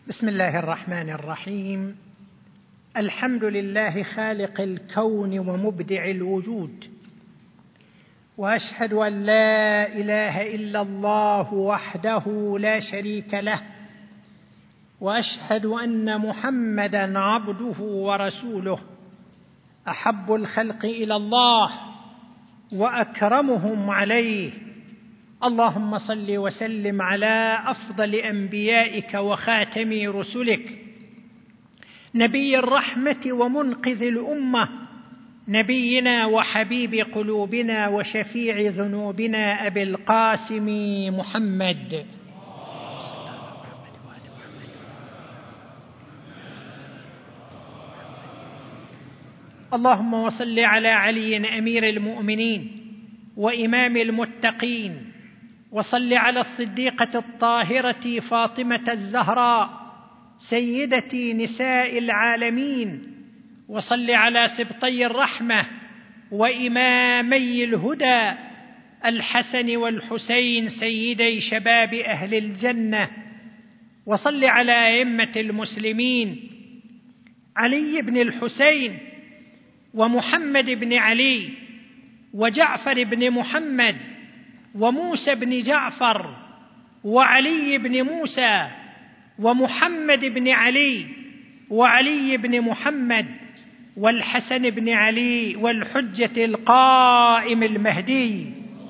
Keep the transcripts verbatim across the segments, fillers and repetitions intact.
بسم الله الرحمن الرحيم. الحمد لله خالق الكون ومبدع الوجود، وأشهد أن لا إله إلا الله وحده لا شريك له، وأشهد أن محمدًا عبده ورسوله، أحب الخلق إلى الله وأكرمهم عليه. اللهم صل وسلم على أفضل أنبيائك وخاتم رسلك، نبي الرحمة ومنقذ الأمة، نبينا وحبيب قلوبنا وشفيع ذنوبنا أبي القاسم محمد. اللهم وصل على علي أمير المؤمنين وإمام المتقين، وصل على الصديقة الطاهرة فاطمة الزهراء سيدة نساء العالمين، وصل على سبطي الرحمة وإمامي الهدى الحسن والحسين سيدي شباب أهل الجنة، وصل على أئمة المسلمين علي بن الحسين ومحمد بن علي وجعفر بن محمد وموسى بن جعفر وعلي بن موسى ومحمد بن علي وعلي بن محمد والحسن بن علي والحجة القائم المهدي.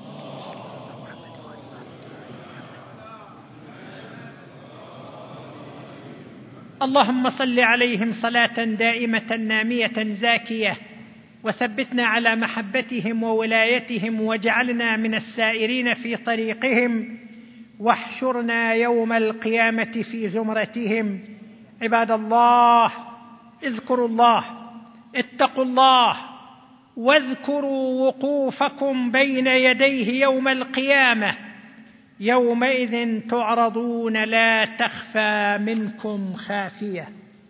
اللهم صل عليهم صلاة دائمة نامية زاكية، وثبتنا على محبتهم وولايتهم، واجعلنا من السائرين في طريقهم، واحشرنا يوم القيامة في زمرتهم. عباد الله، اذكروا الله، اتقوا الله، واذكروا وقوفكم بين يديه يوم القيامة، يومئذ تعرضون لا تخفى منكم خافية.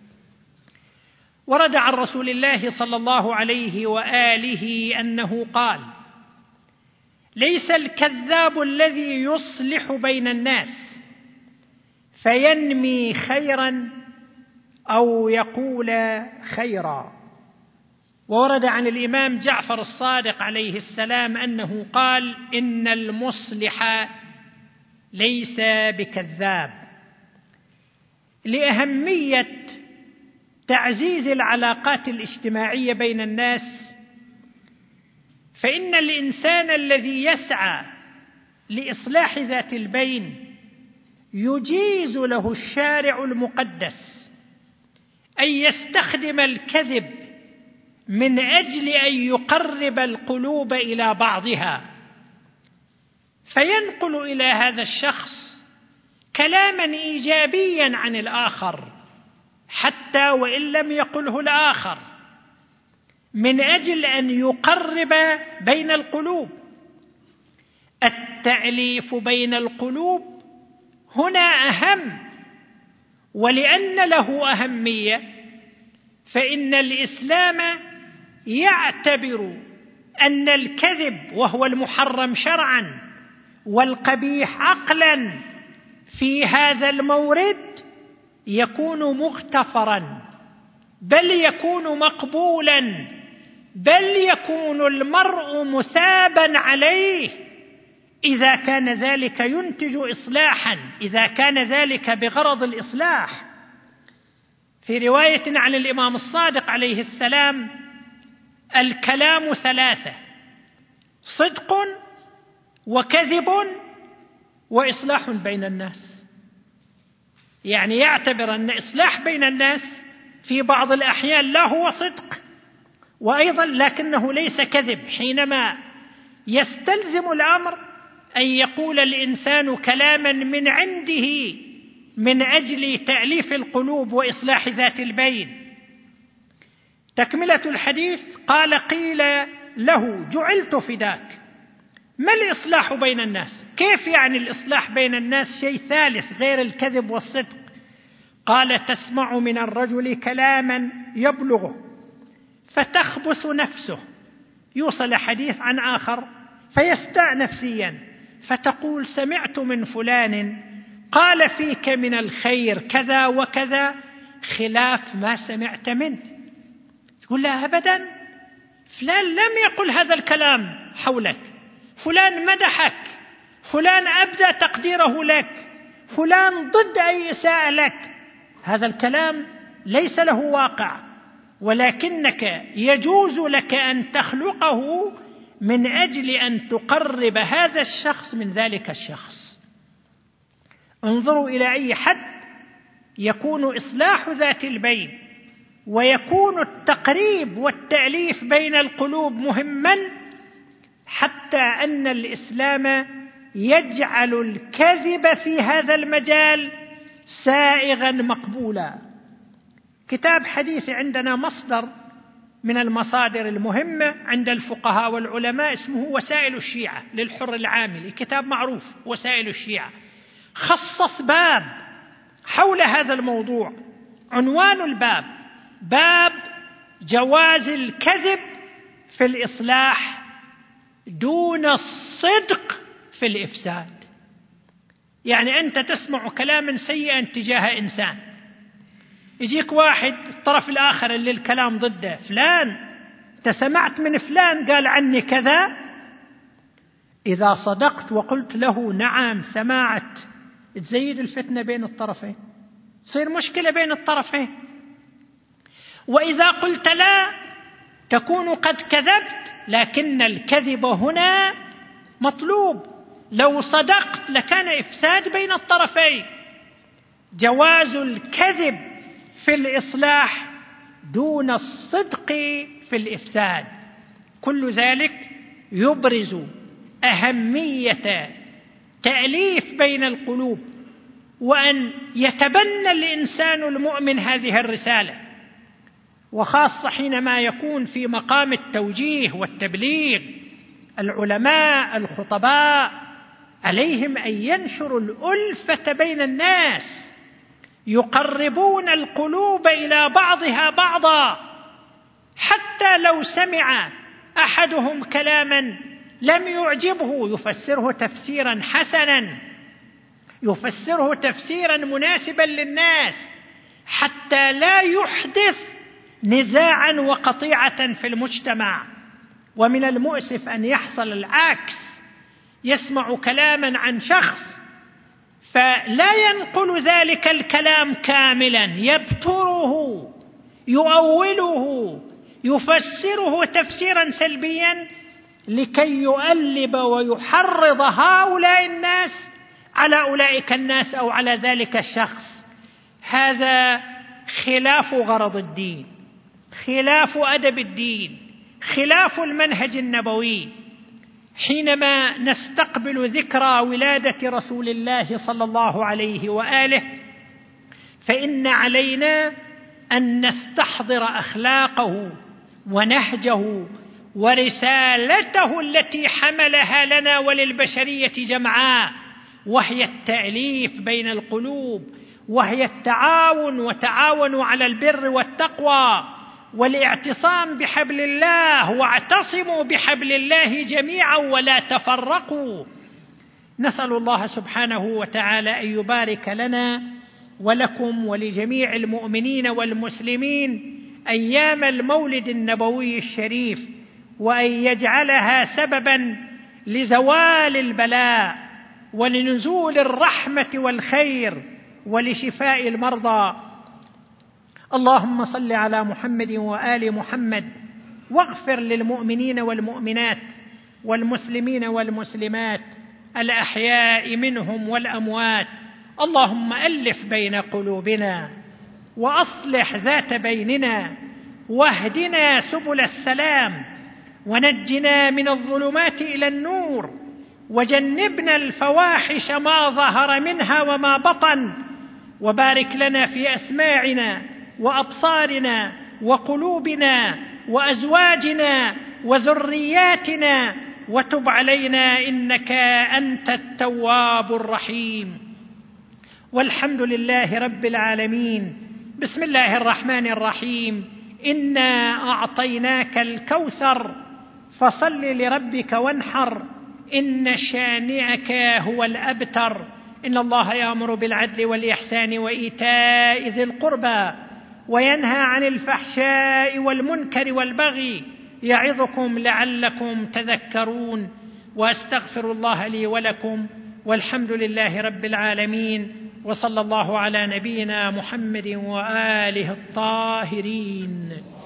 ورد عن رسول الله صلى الله عليه وآله أنه قال: ليس الكذاب الذي يصلح بين الناس فينمي خيرا أو يقول خيرا. وورد عن الإمام جعفر الصادق عليه السلام أنه قال: إن المصلح ليس بكذاب. لأهمية تعزيز العلاقات الاجتماعية بين الناس، فإن الإنسان الذي يسعى لإصلاح ذات البين يجيز له الشارع المقدس أن يستخدم الكذب من أجل أن يقرب القلوب إلى بعضها، فينقل إلى هذا الشخص كلاما إيجابيا عن الآخر حتى وإن لم يقله الآخر، من أجل أن يقرب بين القلوب. التأليف بين القلوب هنا أهم، ولأن له أهمية فإن الإسلام يعتبر أن الكذب، وهو المحرم شرعا والقبيح عقلا، في هذا المورد يكون مغتفرا، بل يكون مقبولا، بل يكون المرء مثابا عليه إذا كان ذلك ينتج إصلاحا، إذا كان ذلك بغرض الإصلاح. في رواية عن الإمام الصادق عليه السلام: الكلام ثلاثة: صدق وكذب وإصلاح بين الناس. يعني يعتبر أن إصلاح بين الناس في بعض الأحيان لا هو صدق، وأيضا لكنه ليس كذب، حينما يستلزم الأمر أن يقول الإنسان كلاما من عنده من أجل تأليف القلوب وإصلاح ذات البين. تكملة الحديث: قال: قيل له: جعلت فداك، ما الإصلاح بين الناس؟ كيف يعني الإصلاح بين الناس شيء ثالث غير الكذب والصدق؟ قال: تسمع من الرجل كلاما يبلغه فتخبث نفسه، يوصل حديث عن آخر فيستاء نفسيا، فتقول: سمعت من فلان قال فيك من الخير كذا وكذا خلاف ما سمعت منه. تقول لا أبدا، فلان لم يقل هذا الكلام حولك، فلان مدحك، فلان أبدى تقديره لك، فلان ضد أي إساءة لك. هذا الكلام ليس له واقع، ولكنك يجوز لك أن تخلقه من أجل أن تقرب هذا الشخص من ذلك الشخص. انظروا إلى أي حد يكون إصلاح ذات البين ويكون التقريب والتأليف بين القلوب مهما، حتى أن الإسلام يجعل الكذب في هذا المجال سائغا مقبولا. كتاب حديث عندنا مصدر من المصادر المهمة عند الفقهاء والعلماء اسمه وسائل الشيعة للحر العاملي، كتاب معروف وسائل الشيعة، خصص باب حول هذا الموضوع. عنوان الباب باب جواز الكذب في الإصلاح دون الصدق في الإفساد. يعني أنت تسمع كلاما سيئا تجاه إنسان، يجيك واحد الطرف الآخر اللي الكلام ضده، فلان أنت سمعت من فلان قال عني كذا، إذا صدقت وقلت له نعم سمعت، تزيد الفتنة بين الطرفين، تصير مشكلة بين الطرفين. وإذا قلت لا تكون قد كذبت، لكن الكذب هنا مطلوب، لو صدقت لكان إفساد بين الطرفين. جواز الكذب في الإصلاح دون الصدق في الإفساد، كل ذلك يبرز أهمية تأليف بين القلوب، وأن يتبنى الإنسان المؤمن هذه الرسالة، وخاصة حينما يكون في مقام التوجيه والتبليغ. العلماء الخطباء عليهم أن ينشروا الألفة بين الناس، يقربون القلوب إلى بعضها بعضا، حتى لو سمع أحدهم كلاما لم يعجبه يفسره تفسيرا حسنا، يفسره تفسيرا مناسبا للناس، حتى لا يحدث نزاعا وقطيعة في المجتمع. ومن المؤسف أن يحصل العكس، يسمع كلاما عن شخص فلا ينقل ذلك الكلام كاملا، يبتره، يؤوله، يفسره تفسيرا سلبيا لكي يؤلب ويحرض هؤلاء الناس على أولئك الناس أو على ذلك الشخص. هذا خلاف غرض الدين، خلاف أدب الدين، خلاف المنهج النبوي. حينما نستقبل ذكرى ولادة رسول الله صلى الله عليه وآله، فإن علينا أن نستحضر أخلاقه ونهجه ورسالته التي حملها لنا وللبشرية جمعاء، وهي التأليف بين القلوب، وهي التعاون، وتعاونوا على البر والتقوى، والاعتصام بحبل الله، واعتصموا بحبل الله جميعا ولا تفرقوا. نسأل الله سبحانه وتعالى أن يبارك لنا ولكم ولجميع المؤمنين والمسلمين أيام المولد النبوي الشريف، وأن يجعلها سببا لزوال البلاء ولنزول الرحمة والخير ولشفاء المرضى. اللهم صل على محمد وآل محمد، واغفر للمؤمنين والمؤمنات والمسلمين والمسلمات الأحياء منهم والأموات. اللهم ألف بين قلوبنا وأصلح ذات بيننا، واهدنا سبل السلام، ونجنا من الظلمات إلى النور، وجنبنا الفواحش ما ظهر منها وما بطن، وبارك لنا في أسماعنا وأبصارنا وقلوبنا وأزواجنا وذرياتنا، وتب علينا إنك أنت التواب الرحيم. والحمد لله رب العالمين. بسم الله الرحمن الرحيم. إنا أعطيناك الكوثر فصل لربك وانحر، إن شانئك هو الأبتر. إن الله يأمر بالعدل والإحسان وإيتاء ذي القربى وينهى عن الفحشاء والمنكر والبغي يعظكم لعلكم تذكرون. وأستغفر الله لي ولكم، والحمد لله رب العالمين، وصلى الله على نبينا محمد وآله الطاهرين.